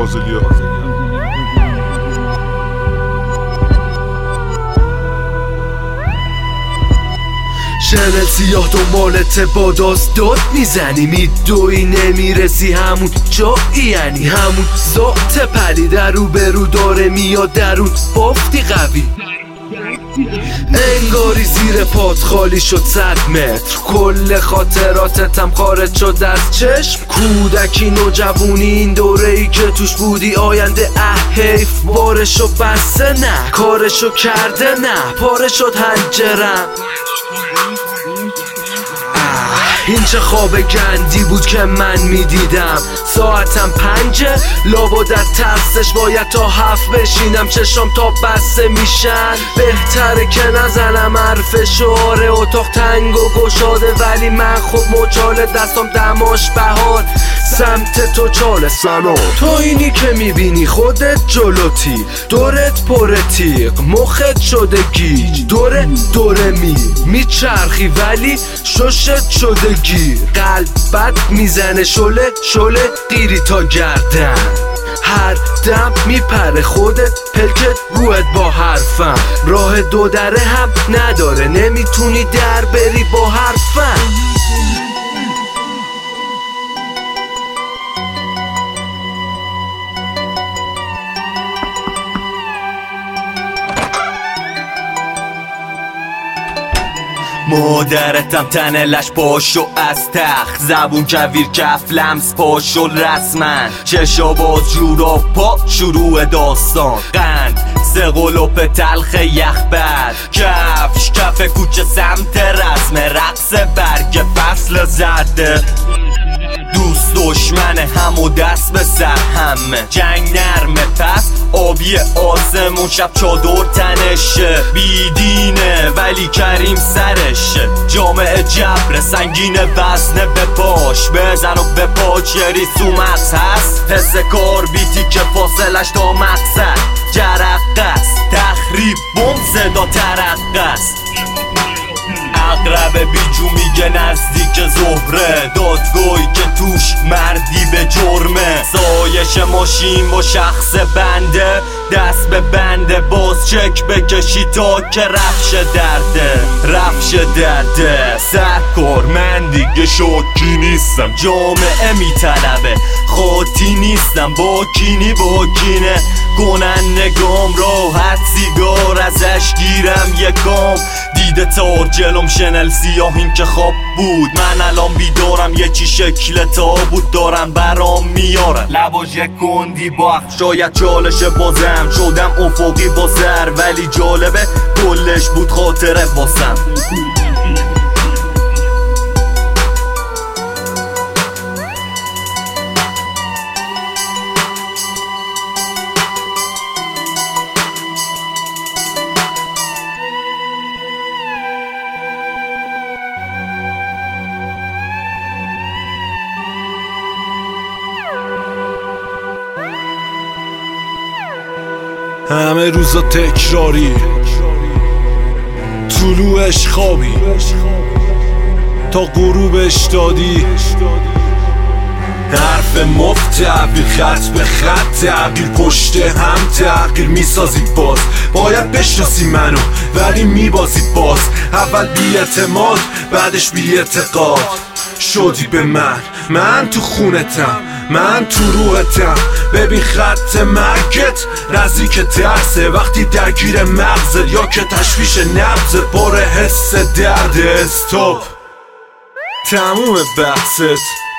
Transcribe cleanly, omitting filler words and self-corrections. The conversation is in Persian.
فاضلیا. شنل سیاه دنبالت با داست داد میزنی، میدوی نمیرسی همون جایی، یعنی همون ذات پلی در رو برو داره میاد درون بافتی قوی، انگاری زیر پات خالی شد 100 متر، کل خاطراتتم خارج شد از چشم. کودکی نوجوونی این دوره ای که توش بودی، آینده حیف بارشو بسته نه، کارشو کرده نه، پاره شد هنجرم. این چه خواب گندی بود که من میدیدم، ساعتم 5 لابا در ترسش باید تا 7 بشینم، چشام تا بسته میشن، بهتره که نزنم حرف شعاره، اتاق تنگ و گشاده ولی من خب مچاله، دستام دماش بهار سمت تو چاله سلام. تو اینی که میبینی خودت جلوتی، دورت پر تیغ مخت شده گیج، دوره میچرخی ولی ششت شده گیر، قلبت میزنه شله قیری تا گردن، هر دم میپره خودت پلکت روت با حرفم، راه دو دره هم نداره نمیتونی در بری با حرفم. مادرتم تنلش پاشو از تخت، زبون کویر کف لمس پاشو رسمن، چشا باز جورا پا شروع داستان، قند سقلوپ تلخ یخبر، کفش کف کوچه سمت رسم رقص برگ فصل زرده، دوست دشمن هم و دست به سر همه، جنگ نرمه پس آبی آسمون، شب چادر تنشه، بیدینه ولی کریم سرشه، جامعه جبر سنگین وزنه به پاش، بزن و به پاچ یه ریسومت هست، حس کار بیتی که فاصلش تا مقصد، جرقه است تخریب بم صدا ترقه است، اقرب بیجو میگه نزدیک زهره، دادگاهی که توش مردی به جرمه، سایش ماشین با شخص بنده، دست به بنده باز چک بکشی تا که رفش درده، سرکار من دیگه شاکی نیستم، جامعه میطلبه خاطی نیستم، با کینه کنندگام راحت سیگار ازش گیرم یکام، دیده تار جلوم شنل سیاه این که خواب بود، من الان بیدارم یه چی شکل تابوت دارم برام میارن، لباش یک کندی باخت شاید چالش بازم، شدم افقی با سر ولی جالبه کلش بود خاطره واسم. همه روزا تکراری، طلوعش خوابی تا غروبش دادی، حرف مفت تعبیر، خط به خط تغییر، پشت هم تغییر میسازید، باید بشناسی منو ولی میبازید باز، اول بی اعتماد بعدش بی اعتقاد شدی به من تو خونتم، من تو روحتم، ببین خط مرگت نزدیک درسه، وقتی درگیر مغزت یا که تشویش نبضت، پر حس درد، استاپ تموم بحثت.